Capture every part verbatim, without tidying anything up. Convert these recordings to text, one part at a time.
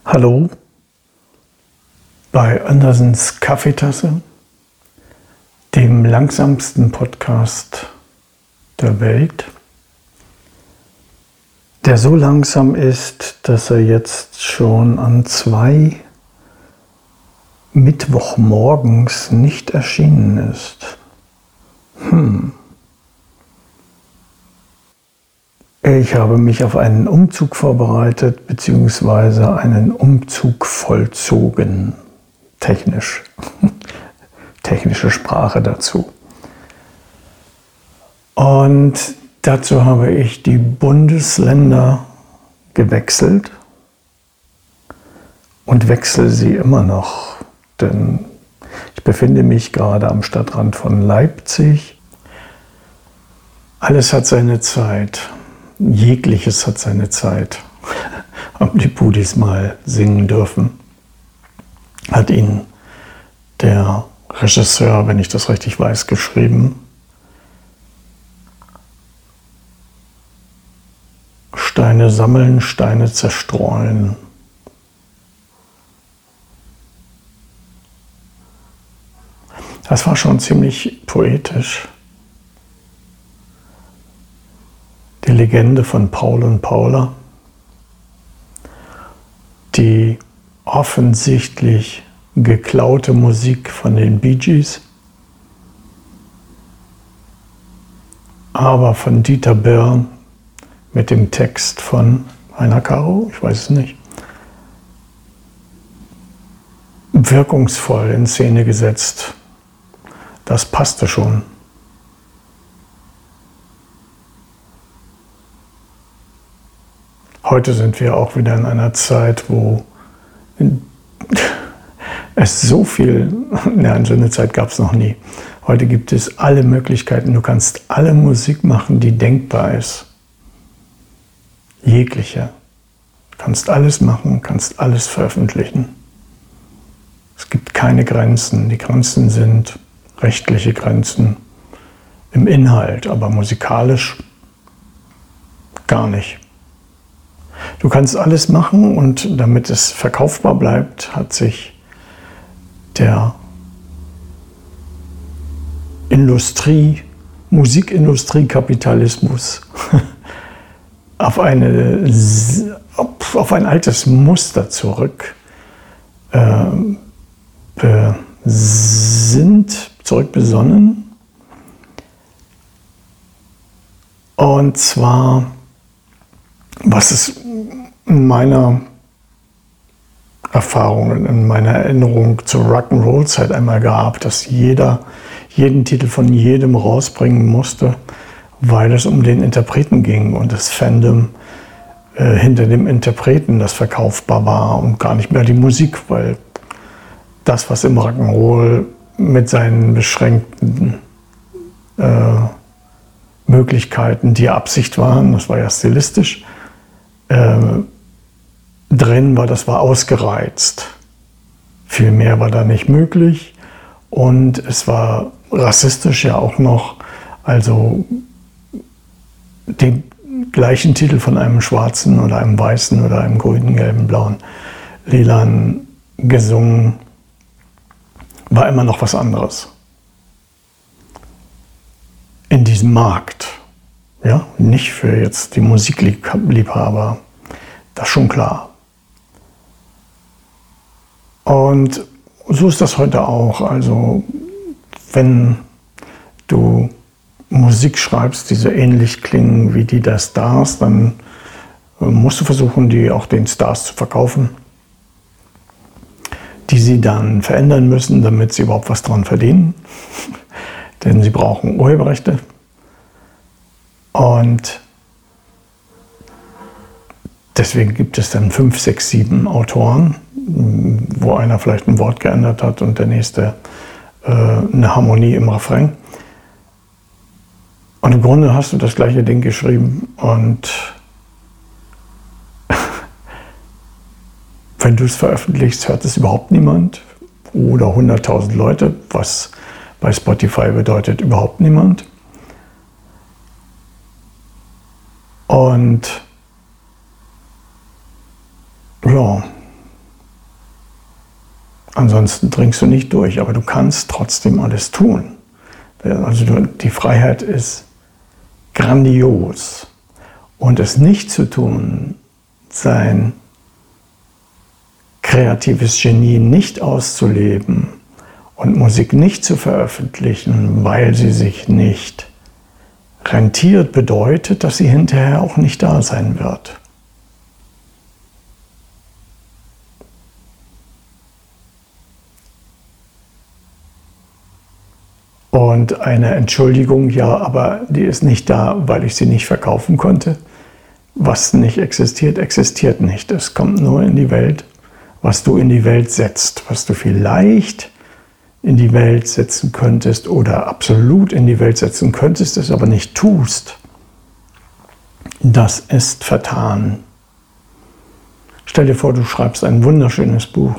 Hallo bei Andersens Kaffeetasse, dem langsamsten Podcast der Welt, der so langsam ist, dass er jetzt schon an zwei Mittwochmorgens nicht erschienen ist. Hm. Ich habe mich auf einen Umzug vorbereitet, beziehungsweise einen Umzug vollzogen. Technisch. Technische Sprache dazu. Und dazu habe ich die Bundesländer gewechselt und wechsle sie immer noch, denn ich befinde mich gerade am Stadtrand von Leipzig. Alles hat seine Zeit. Jegliches hat seine Zeit. Haben die Pudis mal singen dürfen. Hat ihn der Regisseur, wenn ich das richtig weiß, geschrieben. Steine sammeln, Steine zerstreuen. Das war schon ziemlich poetisch. Die Legende von Paul und Paula, die offensichtlich geklaute Musik von den Bee Gees, aber von Dieter Birr mit dem Text von Heiner Caro, ich weiß es nicht, wirkungsvoll in Szene gesetzt. Das passte schon. Heute sind wir auch wieder in einer Zeit, wo es so viel, nein, so eine Zeit gab es noch nie. Heute gibt es alle Möglichkeiten. Du kannst alle Musik machen, die denkbar ist. Jegliche. Du kannst alles machen, kannst alles veröffentlichen. Es gibt keine Grenzen. Die Grenzen sind rechtliche Grenzen im Inhalt, aber musikalisch gar nicht. Du kannst alles machen und damit es verkaufbar bleibt, hat sich der Industrie, Musikindustriekapitalismus auf, eine, auf ein altes Muster zurück äh, besinnt, zurückbesonnen. Und zwar, was es in meiner Erfahrung, in meiner Erinnerung zur Rock'n'Roll-Zeit einmal gab, dass jeder jeden Titel von jedem rausbringen musste, weil es um den Interpreten ging und das Fandom äh, hinter dem Interpreten, das verkaufbar war und gar nicht mehr die Musik, weil das, was im Rock'n'Roll mit seinen beschränkten äh, Möglichkeiten die Absicht waren, das war ja stilistisch, äh, drin war, das war ausgereizt. Viel mehr war da nicht möglich und es war rassistisch ja auch noch, also den gleichen Titel von einem schwarzen oder einem weißen oder einem grünen, gelben, blauen, lilan gesungen, war immer noch was anderes. In diesem Markt, ja, nicht für jetzt die Musikliebhaber, das ist schon klar. Und so ist das heute auch. Also wenn du Musik schreibst, die so ähnlich klingen wie die der Stars, dann musst du versuchen, die auch den Stars zu verkaufen, die sie dann verändern müssen, damit sie überhaupt was dran verdienen. Denn sie brauchen Urheberrechte. Und deswegen gibt es dann fünf, sechs, sieben Autoren, wo einer vielleicht ein Wort geändert hat und der nächste äh, eine Harmonie im Refrain. Und im Grunde hast du das gleiche Ding geschrieben und wenn du es veröffentlichst, hört es überhaupt niemand oder hunderttausend Leute, was bei Spotify bedeutet überhaupt niemand. Und ja, Ansonsten dringst du nicht durch, aber du kannst trotzdem alles tun. Also die Freiheit ist grandios. Und es nicht zu tun, sein kreatives Genie nicht auszuleben und Musik nicht zu veröffentlichen, weil sie sich nicht rentiert, bedeutet, dass sie hinterher auch nicht da sein wird. Und eine Entschuldigung, ja, aber die ist nicht da, weil ich sie nicht verkaufen konnte. Was nicht existiert, existiert nicht. Es kommt nur in die Welt, was du in die Welt setzt, was du vielleicht in die Welt setzen könntest oder absolut in die Welt setzen könntest, es aber nicht tust. Das ist vertan. Stell dir vor, du schreibst ein wunderschönes Buch.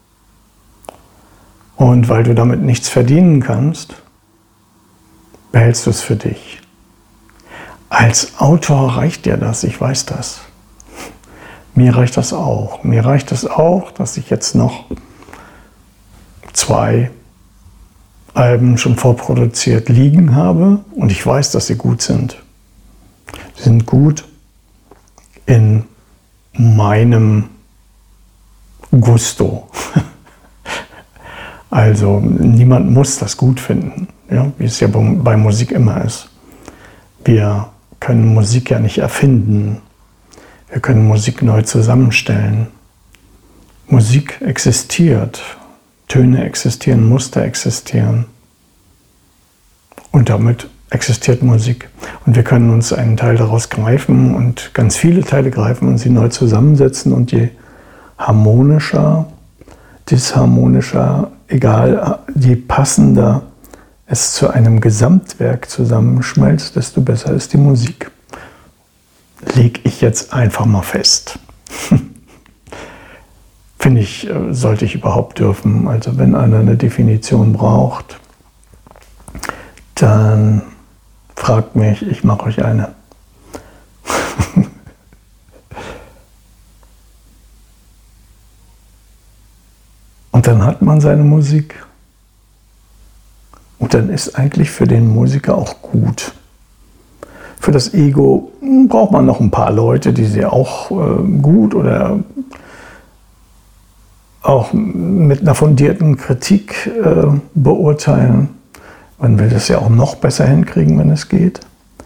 Und weil du damit nichts verdienen kannst, behältst du es für dich. Als Autor reicht dir das, ich weiß das. Mir reicht das auch. Mir reicht es auch, dass ich jetzt noch zwei Alben schon vorproduziert liegen habe und ich weiß, dass sie gut sind. Sie sind gut in meinem Gusto. Also niemand muss das gut finden, ja, wie es ja bei Musik immer ist. Wir können Musik ja nicht erfinden. Wir können Musik neu zusammenstellen. Musik existiert. Töne existieren, Muster existieren. Und damit existiert Musik. Und wir können uns einen Teil daraus greifen und ganz viele Teile greifen und sie neu zusammensetzen. Und je harmonischer, disharmonischer, egal, je passender es zu einem Gesamtwerk zusammenschmelzt, desto besser ist die Musik. Leg ich jetzt einfach mal fest. Finde ich, sollte ich überhaupt dürfen. Also wenn einer eine Definition braucht, dann fragt mich, ich mache euch eine. Und dann hat man seine Musik. Und dann ist eigentlich für den Musiker auch gut. Für das Ego braucht man noch ein paar Leute, die sie auch äh, gut oder auch mit einer fundierten Kritik äh, beurteilen. Man will das ja auch noch besser hinkriegen, wenn es geht.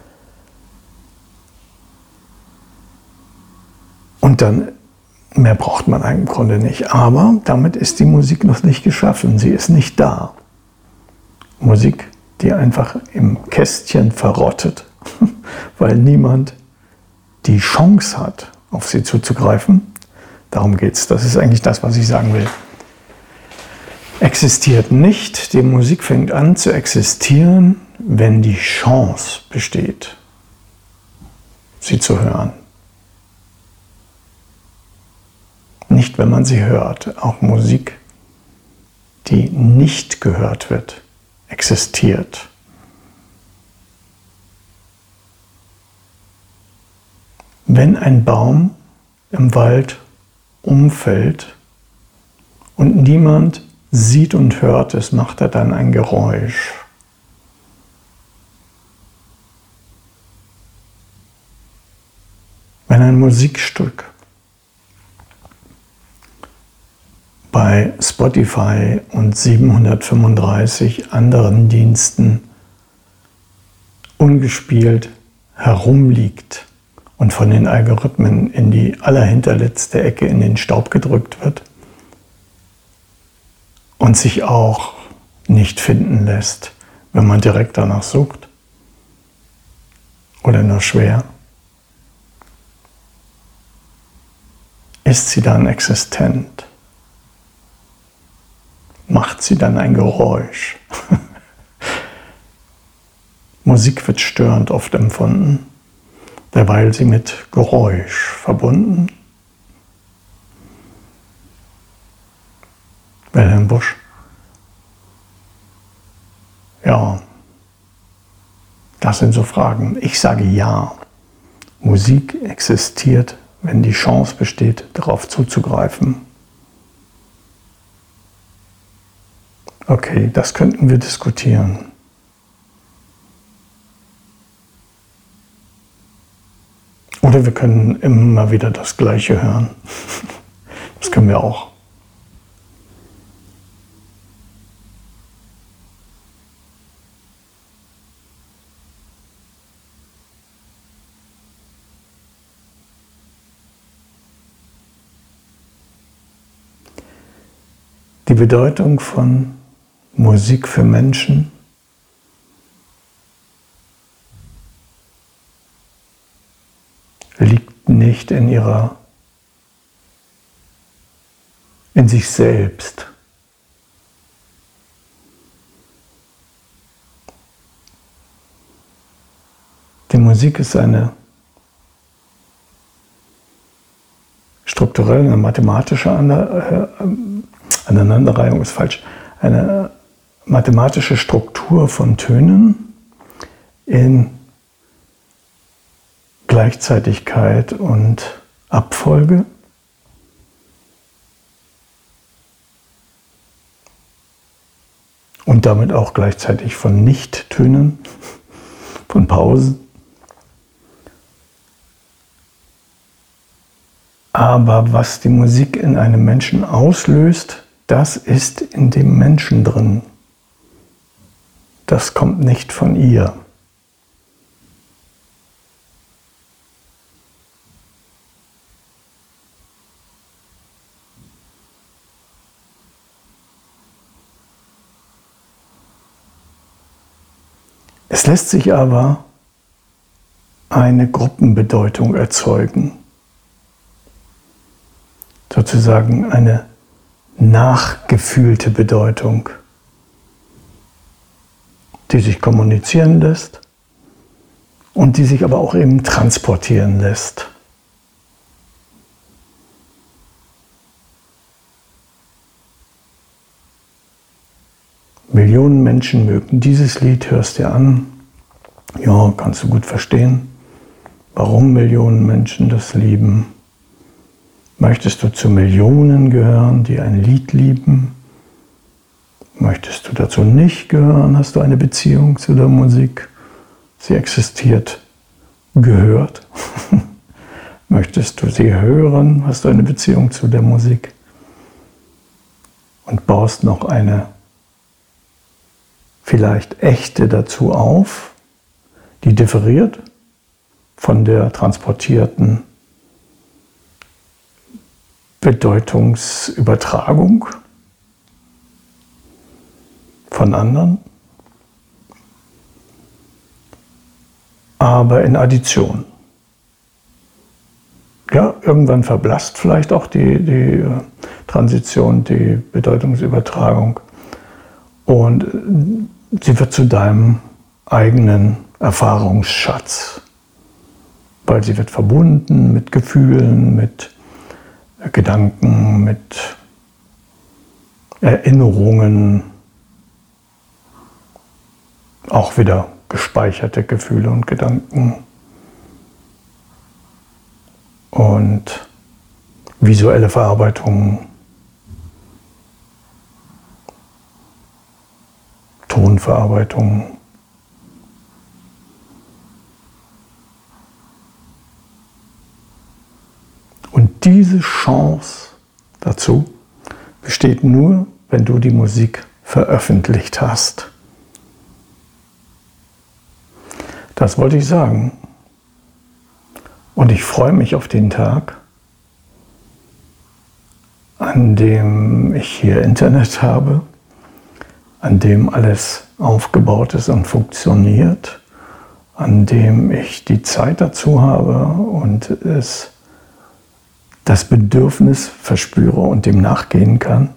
Und dann, mehr braucht man im Grunde nicht. Aber damit ist die Musik noch nicht geschaffen. Sie ist nicht da. Musik, die einfach im Kästchen verrottet, weil niemand die Chance hat, auf sie zuzugreifen. Darum geht es. Das ist eigentlich das, was ich sagen will. Existiert nicht. Die Musik fängt an zu existieren, wenn die Chance besteht, sie zu hören. Nicht, wenn man sie hört. Auch Musik, die nicht gehört wird, existiert. Wenn ein Baum im Wald umfällt und niemand sieht und hört es, macht er dann ein Geräusch. Wenn ein Musikstück bei Spotify und siebenhundertfünfunddreißig anderen Diensten ungespielt herumliegt und von den Algorithmen in die allerhinterletzte Ecke in den Staub gedrückt wird und sich auch nicht finden lässt, wenn man direkt danach sucht oder nur schwer, ist sie dann existent? Macht sie dann ein Geräusch? Musik wird störend oft empfunden, derweil sie mit Geräusch verbunden. Wilhelm Busch. Ja, das sind so Fragen. Ich sage ja. Musik existiert, wenn die Chance besteht, darauf zuzugreifen. Okay, das könnten wir diskutieren. Oder wir können immer wieder das Gleiche hören. Das können wir auch. Die Bedeutung von Musik für Menschen liegt nicht in ihrer, in sich selbst. Die Musik ist eine strukturelle, eine mathematische Aneinanderreihung ist falsch, eine mathematische Struktur von Tönen in Gleichzeitigkeit und Abfolge. Und damit auch gleichzeitig von Nichttönen, von Pausen. Aber was die Musik in einem Menschen auslöst, das ist in dem Menschen drin. Das kommt nicht von ihr. Es lässt sich aber eine Gruppenbedeutung erzeugen. Sozusagen eine nachgefühlte Bedeutung, die sich kommunizieren lässt und die sich aber auch eben transportieren lässt. Millionen Menschen mögen dieses Lied, hörst dir an, ja, kannst du gut verstehen, warum Millionen Menschen das lieben. Möchtest du zu Millionen gehören, die ein Lied lieben? Möchtest du dazu nicht gehören? Hast du eine Beziehung zu der Musik? Sie existiert gehört. Möchtest du sie hören? Hast du eine Beziehung zu der Musik? Und baust noch eine vielleicht echte dazu auf, die differiert von der transportierten Bedeutungsübertragung von anderen, aber in Addition. Ja, irgendwann verblasst vielleicht auch die, die Transition, die Bedeutungsübertragung und sie wird zu deinem eigenen Erfahrungsschatz, weil sie wird verbunden mit Gefühlen, mit Gedanken, mit Erinnerungen, auch wieder gespeicherte Gefühle und Gedanken und visuelle Verarbeitung, Tonverarbeitung. Und diese Chance dazu besteht nur, wenn du die Musik veröffentlicht hast. Das wollte ich sagen. Und ich freue mich auf den Tag, an dem ich hier Internet habe, an dem alles aufgebaut ist und funktioniert, an dem ich die Zeit dazu habe und es das Bedürfnis verspüre und dem nachgehen kann,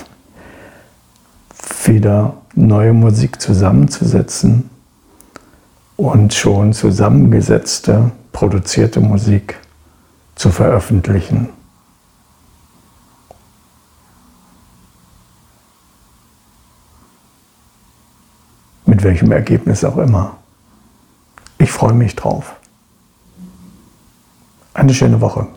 wieder neue Musik zusammenzusetzen und schon zusammengesetzte, produzierte Musik zu veröffentlichen. Mit welchem Ergebnis auch immer. Ich freue mich drauf. Eine schöne Woche.